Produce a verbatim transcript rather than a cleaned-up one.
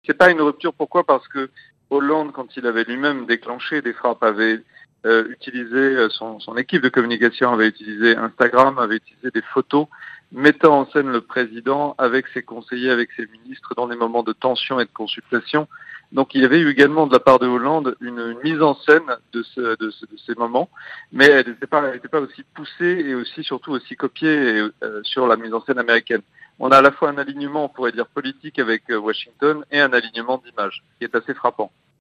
C'est pas une rupture, pourquoi? Parce que Hollande, quand il avait lui-même déclenché des frappes, avait euh, utilisé, son, son équipe de communication avait utilisé Instagram, avait utilisé des photos mettant en scène le président avec ses conseillers, avec ses ministres dans des moments de tension et de consultation. Donc il y avait eu également de la part de Hollande une, une mise en scène de, ce, de, ce, de ces moments, mais elle n'était pas, elle n'était pas aussi poussée et aussi surtout aussi copiée et, euh, sur la mise en scène américaine. On a à la fois un alignement, on pourrait dire politique avec Washington, et un alignement d'image, qui est assez frappant.